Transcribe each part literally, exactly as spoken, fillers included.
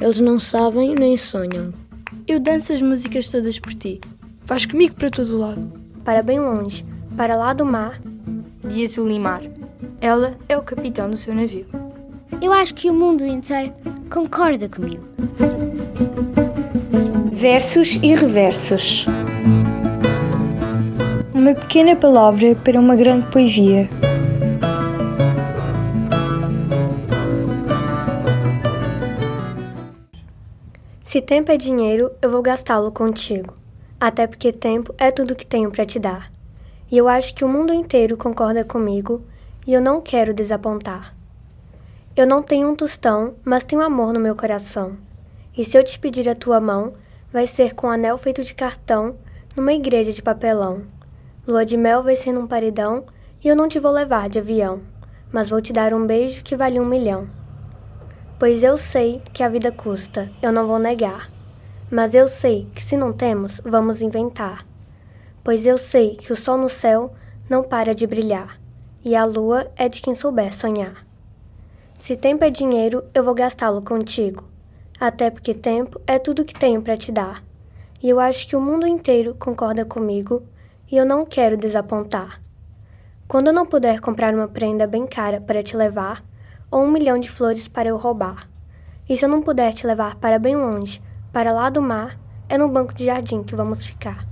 Eles não sabem nem sonham. Eu danço as músicas todas por ti. Vais comigo para todo lado. Para bem longe, para lá do mar, de azul e mar. Ela é o capitão do seu navio. Eu acho que o mundo inteiro concorda comigo. Versos e reversos. Uma pequena palavra para uma grande poesia. Se tempo é dinheiro, eu vou gastá-lo contigo. Até porque tempo é tudo que tenho para te dar. E eu acho que o mundo inteiro concorda comigo e eu não quero desapontar. Eu não tenho um tostão, mas tenho amor no meu coração. E se eu te pedir a tua mão, vai ser com um anel feito de cartão numa igreja de papelão. Lua de mel vai ser num paredão e eu não te vou levar de avião, mas vou te dar um beijo que vale um milhão. Pois eu sei que a vida custa, eu não vou negar. Mas eu sei que se não temos, vamos inventar. Pois eu sei que o sol no céu não para de brilhar, e a lua é de quem souber sonhar. Se tempo é dinheiro, eu vou gastá-lo contigo. Até porque tempo é tudo que tenho para te dar. E eu acho que o mundo inteiro concorda comigo, e eu não quero desapontar. Quando eu não puder comprar uma prenda bem cara para te levar, ou um milhão de flores para eu roubar. E se eu não puder te levar para bem longe, para lá do mar, é no banco de jardim que vamos ficar.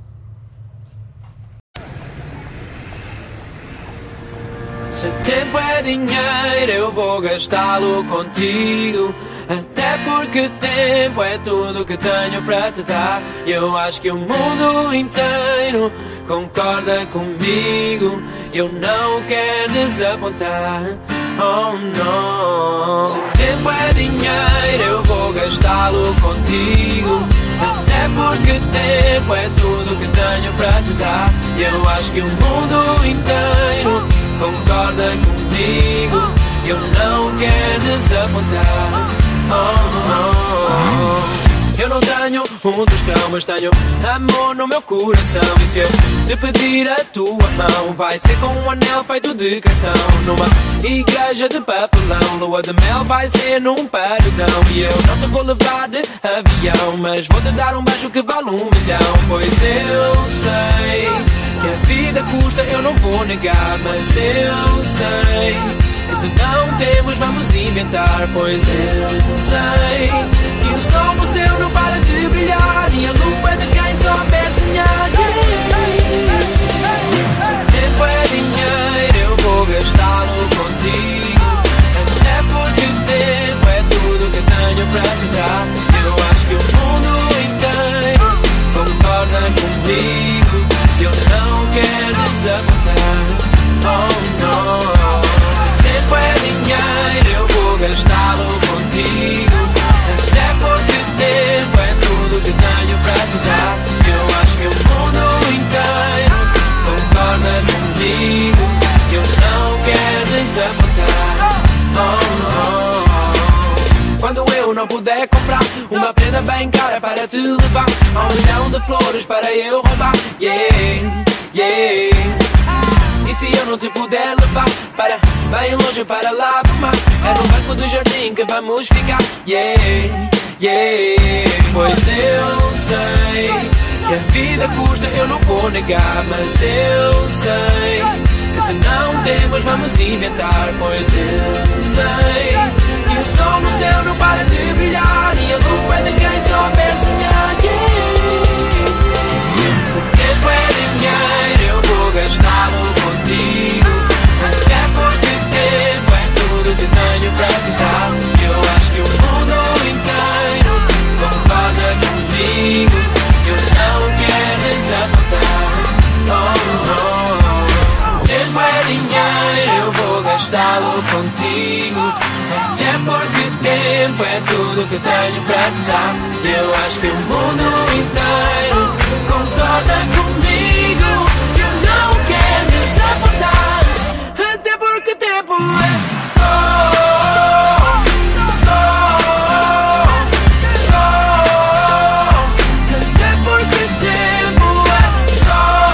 Se tempo é dinheiro, eu vou gastá-lo contigo. Até porque tempo é tudo que tenho para te dar. Eu acho que o mundo inteiro concorda comigo. Eu não quero desapontar. Oh não. Se tempo é dinheiro, eu vou gastá-lo contigo. Até porque tempo é tudo que tenho para te dar. Eu acho que o mundo inteiro concorda comigo. Eu não quero desapontar. Oh, oh, oh. Eu não tenho um tostão, mas tenho amor no meu coração. E se eu te pedir a tua mão, vai ser com um anel feito de cartão numa igreja de papelão. Lua de mel vai ser num paredão. E eu não te vou levar de avião, mas vou te dar um beijo que vale um milhão. Pois eu sei que a vida custa, eu não vou negar. Mas eu sei que se não temos, vamos inventar. Pois eu sei que o sol no céu não para de brilhar, e a lua é de quem souber sonhar. Se o tempo é dinheiro, eu vou gastá-lo contigo. Até porque tempo é tudo que tenho para te dar. Eu acho que o mundo inteiro concorda comigo. Eu não quero desapontar. Oh não. Se o tempo é dinheiro, eu vou gastá-lo contigo. Até porque tempo é tudo que tenho para te dar. Eu acho que o mundo inteiro concorda comigo. Eu não quero desapontar. Oh, oh, oh. Quando eu não puder comprar uma prenda bem cara para te levar, um milhão de flores para eu roubar. Yeah, yeah. E se eu não te puder levar para bem longe, para lá do mar, é no banco do jardim que vamos ficar. Yeah, yeah. Pois eu sei que a vida custa, eu não vou negar. Mas eu sei que se não temos, vamos inventar. Pois eu sei que o sol no céu não para de brilhar, e a lua é de quem souber sonhar. Yeah. Se o tempo é dinheiro, eu vou gastá-lo contigo. Até porque tempo é tudo que tenho para te dar. Eu acho que o mundo inteiro concorda comigo. Eu não quero desapontar. Oh, oh. Se o tempo é dinheiro, eu vou gastá-lo contigo. Até porque tempo é tudo que tenho para te dar. Eu acho que o mundo inteiro concorda comigo. Eu não quero desapontar. Até porque tempo é só, só, só. Até porque tempo é só,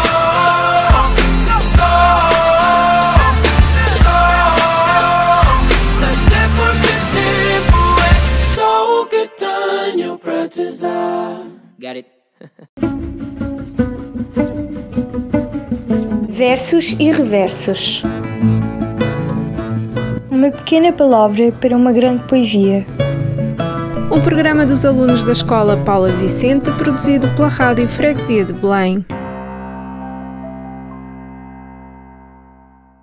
só, só. Até porque tempo é só o que tenho para te dar. Got it? Versos e reversos. Uma pequena palavra para uma grande poesia. Um programa dos alunos da Escola Paula Vicente, produzido pela Rádio Freguesia de Belém.